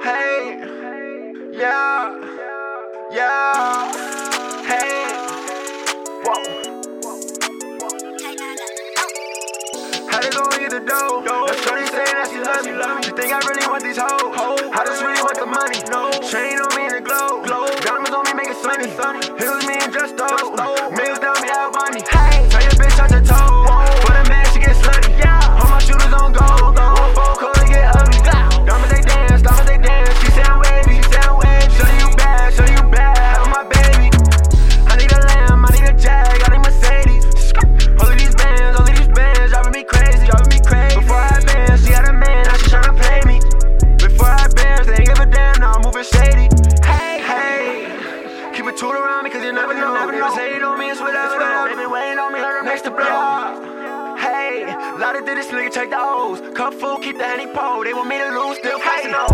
Hey, yeah, yeah, hey, whoa. Had to go and get the dough. Now shorty saying that she love me. You think I really want these hoes? I just really want the money. Chain on me in the glow. Diamonds on me make it sunny. It was me and Just Stole. Mills down me out money. Tell your bitch touch her toe. For the man she get slutty. All my shooters on gold. One phone call and get ugly. Diamonds they dance. She sound wavy. Shorty you bad. Have my baby. I need a lamb, I need a jag, I need Mercedes. All of these bands, driving me crazy. Before I had bands, she had a man, now she tryna play me. Before I had bands, they ain't give a damn, now I'm moving shady. Hey, keep a tool around me, cause you never know. Niggas hating on me, it's whatever. They been waiting on me, next to blow. Hey, lot of did this nigga check the O's. Cup full, keep the Henny pole. They want me to lose, still passing those.